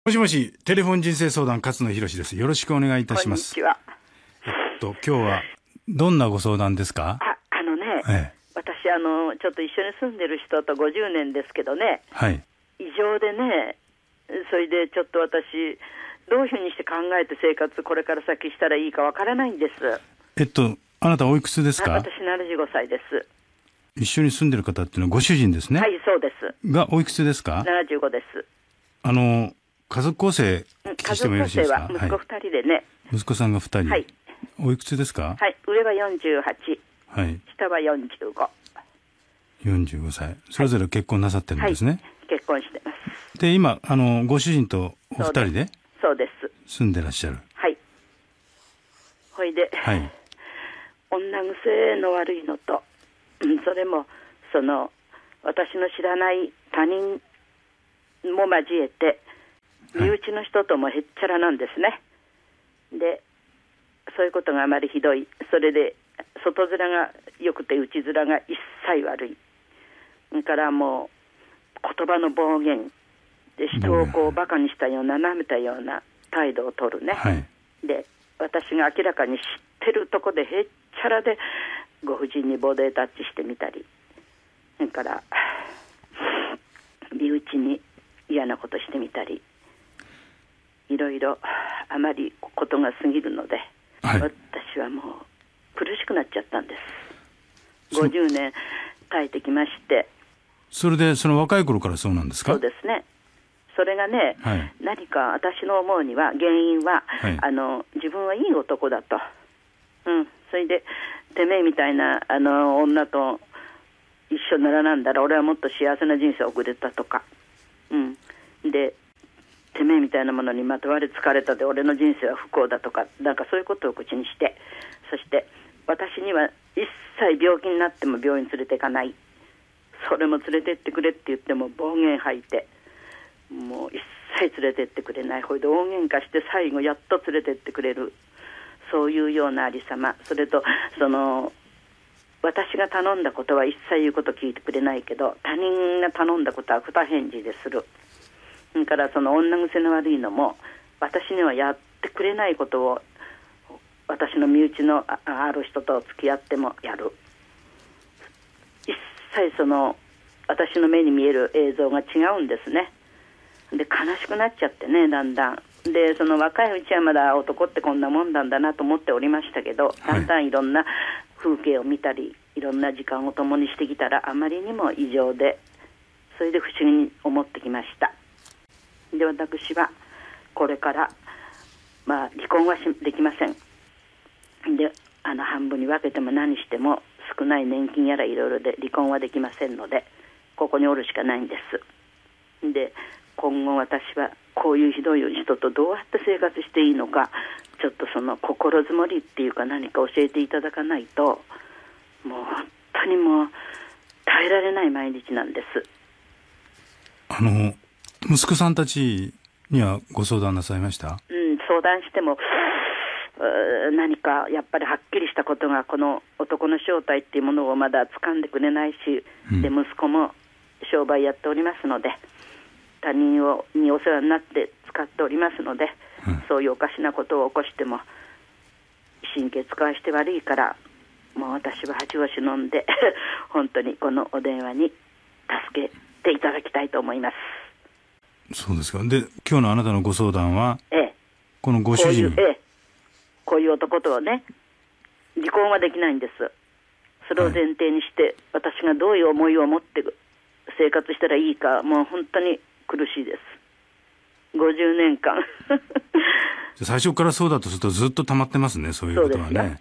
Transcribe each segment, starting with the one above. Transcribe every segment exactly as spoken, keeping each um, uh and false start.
もしもし、テレフォン人生相談勝野博です。よろしくお願いいたします。 こんにちは。 えっと今日はどんなご相談ですか？ あ、あのね、 ええ、 私あのちょっと一緒に住んでる人とごじゅうねんですけどね、 はい、 異常でね、それでちょっと私どういうふうにして考えて生活これから先したらいいかわからないんです。 えっとあなたおいくつですか？ あ、私ななじゅうごさいです。 一緒に住んでる方っていうのはご主人ですね。 はい、そうです。 がおいくつですか？ ななじゅうごです。 あの家族構成聞きしてもよろしいですか？ 家族構成は息子ふたりでね、はい、 息子さんがふたり、はい、おいくつですか？ はい、上はよんじゅうはち、 はい、 下はよんじゅうご。 よんじゅうごさい、それぞれ結婚なさってるんですね。 はい、結婚してます。 で今あのご主人とお二人でそうです住んでらっしゃる。 はい。ほいで、はい、女癖の悪いのと、それもその私の知らない他人も交えて身内の人ともへっちゃらなんですね。でそういうことがあまりひどい。それで外面が良くて内面が一切悪い。それからもう言葉の暴言で人をこうバカにしたような舐めたような態度を取るね、はい、で私が明らかに知ってるとこでへっちゃらでご婦人にボディタッチしてみたり、それから身内に嫌なことしてみたり、いろいろあまりことが過ぎるので、はい、私はもう苦しくなっちゃったんです。ごじゅうねん耐えてきまして。 それでその若い頃からそうなんですか？ そうですね。それがね、はい、何か私の思うには原因は、はい、あの自分はいい男だと、うん、それでてめえみたいなあの女と一緒にならなんだら俺はもっと幸せな人生を送れたとか、うん、でてめえみたいなものにまとわれ疲れたで俺の人生は不幸だとか、なんかそういうことを口にして、そして私には一切病気になっても病院連れていかない、それも連れてってくれって言っても暴言吐いて、もう一切連れてってくれない。ほいで大喧嘩して最後やっと連れてってくれる、そういうようなありさま。それとその私が頼んだことは一切言うこと聞いてくれないけど、他人が頼んだことは二返事でする。それからその女癖の悪いのも私にはやってくれないことを私の身内の あ, ある人と付き合ってもやる。一切その私の目に見える映像が違うんですね。で悲しくなっちゃってね、だんだん。でその若いうちはまだ男ってこんなもんなんだなと思っておりましたけど、だんだんいろんな風景を見たりいろんな時間を共にしてきたらあまりにも異常で、それで不思議に思ってきました。で私はこれから、まあ、離婚はしできません。であの半分に分けても何しても少ない年金やらいろいろで離婚はできませんので、ここにおるしかないんです。で今後私はこういうひどい人とどうやって生活していいのか、ちょっとその心づもりっていうか何か教えていただかないと、もう本当にもう耐えられない毎日なんです。 あの息子さんたちにはご相談なさいました？ うん、相談しても何かやっぱりはっきりしたことが、この男の正体っていうものをまだ掴んでくれないし、うん、で息子も商売やっておりますので他人をにお世話になって使っておりますので、うん、そういうおかしなことを起こしても神経使わして悪いから、もう私は恥を忍んで本当にこのお電話に助けていただきたいと思います。 そうですか。で今日のあなたのご相談は、ええ、このご主人、 こういう、ええ、こういう男とはね離婚はできないんです。それを前提にして、はい、私がどういう思いを持って生活したらいいか、もう本当に苦しいです。ごじゅうねんかん最初からそうだとするとずっと溜まってますね、そういうことはね。そうです。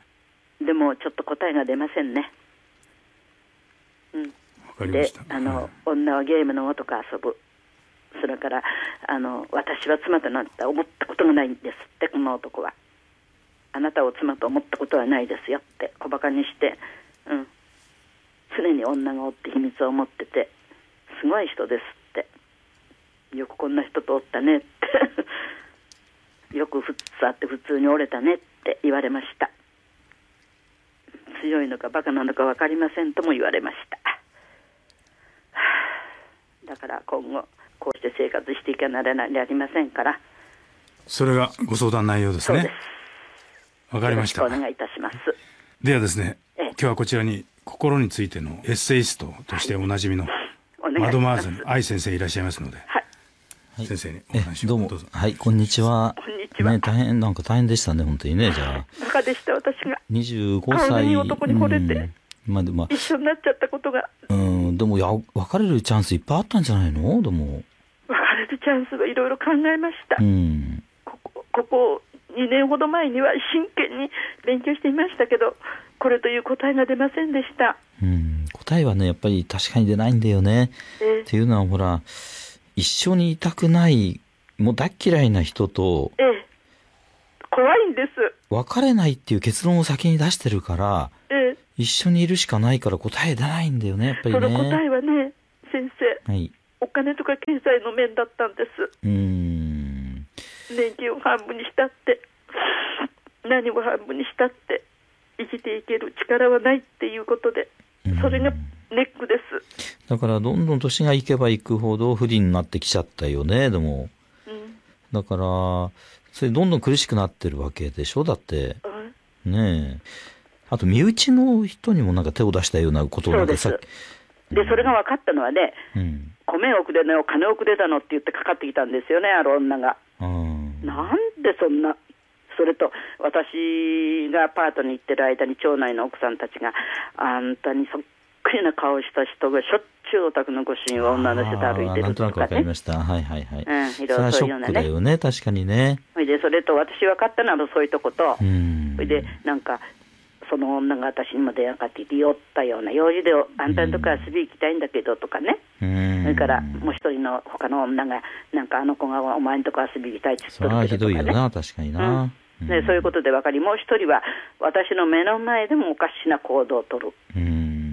でもちょっと答えが出ませんね。うん、わかりました。 であの、 はい、 女はゲームのごとく遊ぶ。それからあの私は妻となんて思ったことがないんですって、この男は。あなたを妻と思ったことはないですよって小馬鹿にして、うん、常に女がおって秘密を持っててすごい人ですって、よくこんな人とおったねってよく普通あって普通に折れたねって言われました。強いのかバカなのか分かりませんとも言われました。だから今後こうして生活していかなきゃなりませんから。 それがご相談内容ですね。 そうです。 わかりました。 よろしくお願いいたします。 ではですね、今日はこちらに心についてのエッセイストとしておなじみの、はい、マドマーズの愛先生いらっしゃいますので、はい、先生にお話をどうぞ。 どうも。はい、こんにちは。 こんにちは。 ね、大変、なんか大変でしたね、本当にね、じゃあ。 バカでした、私が。 にじゅうごさい。顔に男に惚れて、 うん、まあでまあ、 一緒になっちゃったことが。 うん、でも、いや、別れるチャンスいっぱいあったんじゃないの？でも。 別れるチャンスはいろいろ考えました。 うん。 ここ、ここにねんほど前には真剣に勉強していましたけど、これという答えが出ませんでした。 うん、答えはね、やっぱり確かに出ないんだよね。えー、っていうのは、ほら、一緒にいたくない、もう大っ嫌いな人と、 ええ、怖いんです。 別れないっていう結論を先に出してるから、 ええ、 一緒にいるしかないから答え出ないんだよね、やっぱりね。 その答えはね、先生、はい、お金とか経済の面だったんです。 うーん。 年金を半分にしたって、何を半分にしたって、生きていける力はないっていうことで、それがネックです。 だからどんどん年がいけばいくほど不利になってきちゃったよね、でも。うん、だから、それどんどん苦しくなってるわけでしょ、だって。うん、ねえ。あと、身内の人にもなんか手を出したようなことをなんかさ。 そうです。で、それが分かったのはね、うん、米をくれの、金をくれたのって言ってかかってきたんですよね、ある女が。うん、なんでそんな。それと私がパートに行ってる間に町内の奥さんたちがあんたにそっくりな顔した人がしょっちゅうお宅のご主人は女の人と歩いてるとかね。なんとなくわかりました。はいはいはい。うん、いろいろそういうようなね。それはショックだよね、確かにね。それで、それと私分かったのはそういうとこと、うん、それでなんかその女が私にも電話かかってきて酔ったような、用事であんたのとこ遊び行きたいんだけどとかね。うん、それからもう一人の他の女がなんかあの子がお前のとこ遊び行きたいって言ってるけどとかね。それはひどいよな、確かにな。うんね、そういうことで分かり、もう一人は私の目の前でもおかしな行動を取る。うん、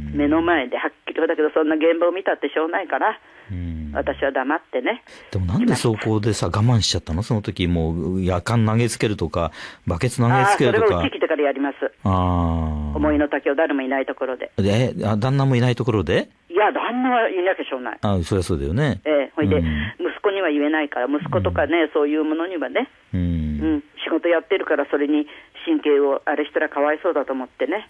目の前ではっきりだけどそんな現場を見たってしょうないから、うん、私は黙ってね。でもなんでそこでさ我慢しちゃったの？その時もう夜間投げつけるとかバケツ投げつけるとか。あ、それはうち来てからやります。あ、思いの丈を誰もいないところで。で、あ、旦那もいないところで？いや、旦那はいなきゃしょうない。あ、そりゃそうだよね。ええ、ほいで、うん、息子には言えないから、息子とかね、うん、そういうものにはね、うん、うん、仕事やってるからそれに神経をあれしたらかわいそうだと思ってね。うん、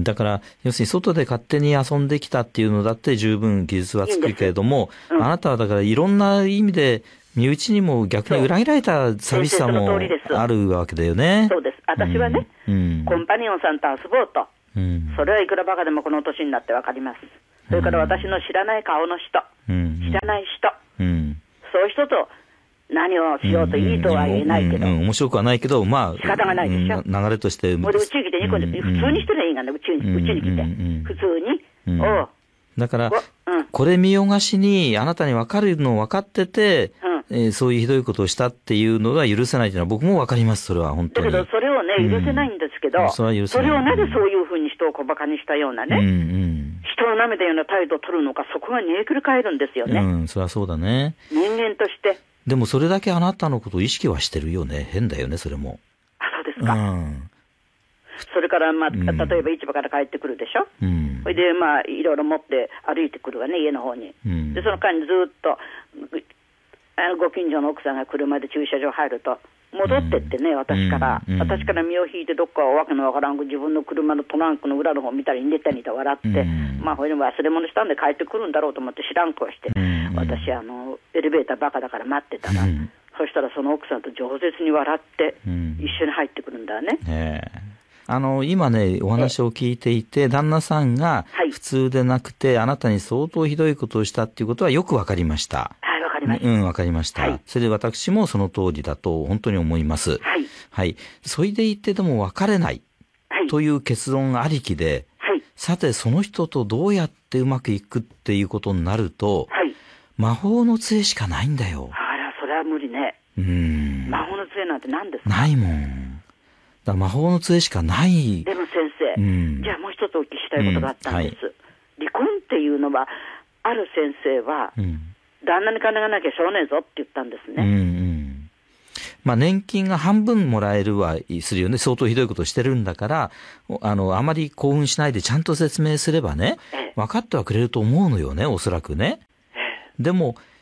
だから要するに外で勝手に遊んできたっていうのだって十分技術はつくけれども、いいうん、あなたはだからいろんな意味で身内にも逆に裏切られた寂しさもあるわけだよね。そうです。私はね、うん、コンパニオンさんと遊ぼうと、うん、それはいくらバカでもこの年になってわかります。それから私の知らない顔の人、うん、知らない人、うん、そういう人と何をしようといいとは言えないけど、うんうんうん、面白くはないけど、まあ仕方がないでしょ、うん、流れとして。もうでうちに来てニコニコ、うん、普通にしてりゃいいがね、うちに、うちに来て、うん、普通に、うん、おうだから、うん、これ見よがしにあなたに分かるの分かってて、うん、えー、そういうひどいことをしたっていうのが許せないというのは僕も分かります。それは本当に。だけどそれをね許せないんですけど、うん、それは許せない。それをなぜそういうふうに人を小馬鹿にしたようなね、うんうん、人を舐めたような態度を取るのか、そこが煮えくり返るんですよね。うん、それはそうだね。人間として。でもそれだけあなたのことを意識はしてるよね。変だよね、それも。あ、そうですか。うん、それから、まあ、例えば市場から帰ってくるでしょ。うん、それで、まあ、いろいろ持って歩いてくるわね、家の方に。うん、で、その間にずっと、あのご近所の奥さんが車で駐車場入ると、戻ってってね、私から、うん、私から身を引いてどっかわけのわからん自分の車のトランクの裏の方見たり寝たりと笑って、うん、まあ、これでも忘れ物したんで帰ってくるんだろうと思って知らん顔して、うん、私あのエレベーターバカだから待ってたら、うん、そしたらその奥さんと饒舌に笑って、うん、一緒に入ってくるんだね。へー、あの今ねお話を聞いていて、旦那さんが普通でなくて、はい、あなたに相当ひどいことをしたっていうことはよくわかりました。はい、わかりました。うん、わかりました。はい、それで私もその通りだと本当に思います。はい。はい。それでいてでも別れないという結論ありきで、はい、さてその人とどうやってうまくいくっていうことになると、はい、魔法の杖しかないんだよ。あら、それは無理ね。うん。魔法の杖なんて何ですか？ないもん。だ魔法の杖しかない。でも先生、うん、じゃあもう一つお聞きしたいことがあったんです。うん、はい、離婚っていうのは、ある先生は、うん、旦那に金がなきゃしょうねえぞって言ったんですね。うんうん、まあ、年金が半分もらえるはするよね。相当ひどいことしてるんだから、あの、あまり興奮しないでちゃんと説明すればね、ええ、分かってはくれると思うのよね、おそらくね。ええ、でも、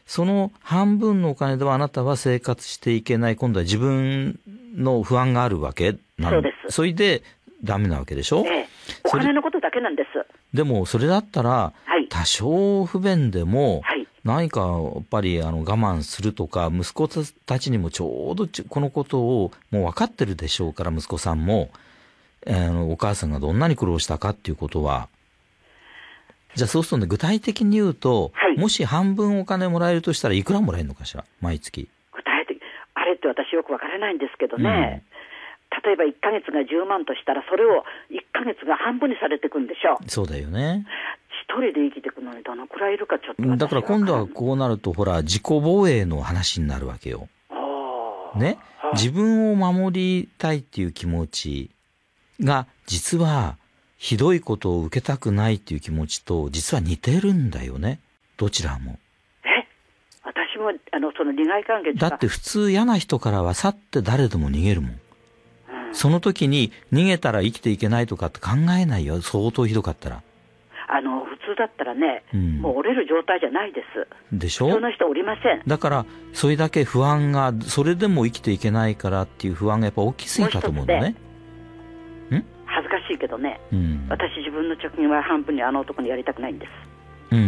その半分のお金ではあなたは生活していけない、今度は自分の不安があるわけなんそうです。 それでダメなわけでしょ、 ええ、お金のことだけなんです。 でもそれだったら、はい、多少不便でも、はい、何かやっぱりあの我慢するとか、息子たちにもちょうどこのことをもう分かってるでしょうから、息子さんも、えー、お母さんがどんなに苦労したかっていうことは。じゃあそうするとね、具体的に言うと、はい、もし半分お金もらえるとしたらいくらもらえるのかしら、毎月。 具体的、あれって私よくわからないんですけどね、うん、例えばいっかげつがじゅうまんとしたら、それをいっかげつが半分にされていくんでしょう。 そうだよね。 一人で生きていくのにどのくらいいるかちょっと。 だから今度はこうなると、ほら、自己防衛の話になるわけよ。ね、自分を守りたいっていう気持ちが、実は、ひどいことを受けたくないっていう気持ちと実は似てるんだよね、どちらも。 え、私もあのその利害関係だって普通嫌な人からは去って誰でも逃げるもん、うん、その時に逃げたら生きていけないとかって考えないよ、相当ひどかったら。 あの普通だったらね、うん、もう折れる状態じゃないです。 でしょ。 普通の人おりません。 だからそれだけ不安が、それでも生きていけないからっていう不安がやっぱ大きすぎたと思うんだね。 恥ずかしいけどね、うん、私自分の貯金は半分にあの男にやりたくないんです。 うんうん。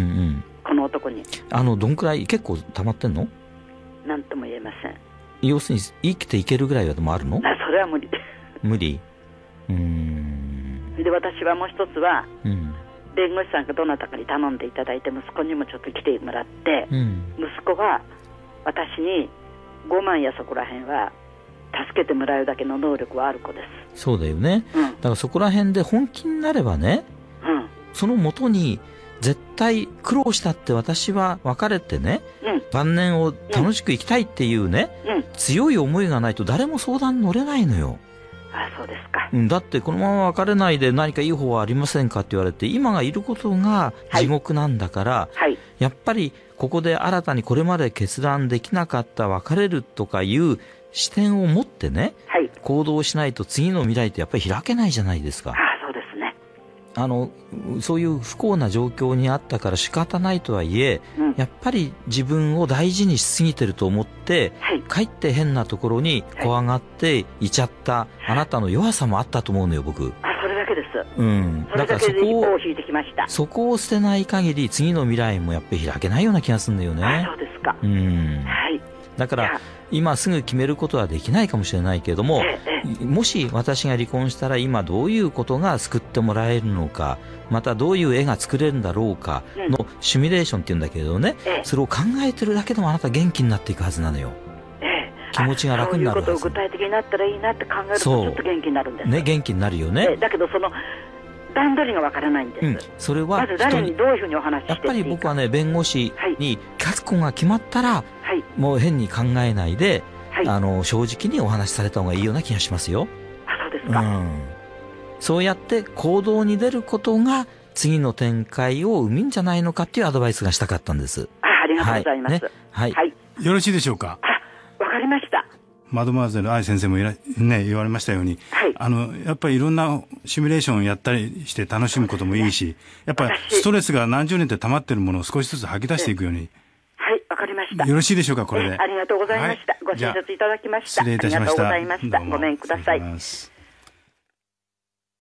この男に。 あのどんくらい結構溜まってんの？ なんとも言えません。 要するに生きていけるぐらいはでもあるの？ あ、それは無理。 無理。うーん。 で私はもう一つは、 うん、 弁護士さんかどなたかに頼んでいただいて、息子にもちょっと来てもらって、 うん、 息子は私にごまんやそこらへんは助けてもらうだけの能力はある子です。 そうだよね、うん、だからそこら辺で本気になればね、 うん、 その元に絶対苦労したって私は別れてね、うん、晩年を楽しく生きたいっていうね、 うん、 強い思いがないと誰も相談に乗れないのよ。 あ、そうですか。 うん、だってこのまま別れないで何かいい方はありませんかって言われて、今がいることが地獄なんだから、 はいはい、 やっぱりここで新たにこれまで決断できなかった別れるとかいう視点を持ってね、 はい、 行動しないと次の未来ってやっぱり開けないじゃないですか。 ああ、そうですね。 あのそういう不幸な状況にあったから仕方ないとはいえ、うん、やっぱり自分を大事にしすぎてると思って、 はい、 かえって変なところに怖がっていちゃった、はい、あなたの弱さもあったと思うのよ、僕。 あ、それだけです。 うん、 それだけで一歩を引いてきました。 そこを捨てない限り次の未来もやっぱり開けないような気がするんだよね。 あ、そうですか。 うん、 はい。 だから今すぐ決めることはできないかもしれないけれども、もし私が離婚したら今どういうことが救ってもらえるのか、またどういう絵が作れるんだろうかのシミュレーションっていうんだけどね、それを考えてるだけでもあなた元気になっていくはずなのよ。気持ちが楽になるはず。 そういうことを具体的になったらいいなって考えるとちょっと元気になるんです。 ね、元気になるよね。 だけどその段取りがわからないんです、うん、 それはまず誰にどういうふうにお話ししていいか。 やっぱり僕はね、弁護士に確固が決まったら、はい、もう変に考えないで、はい、あの正直にお話しされた方がいいような気がしますよ。 あ、そうですか、 うん、そうやって行動に出ることが次の展開を生むんじゃないのかっていうアドバイスがしたかったんです。 あ、ありがとうございます、はいね、 はいはい、 よろしいでしょうか。 あ、わかりました。 マドマーゼル愛先生もいら、ね、言われましたように、 はい、 あのやっぱりいろんなシミュレーションをやったりして楽しむこともいいし、やっぱりストレスが何十年って溜まってるものを少しずつ吐き出していくように。 はい、わかりました。 よろしいでしょうか、これで。 ありがとうございました、はい、ご親切いただきました。 失礼いたしました。 ありがとうございました。ごめんください。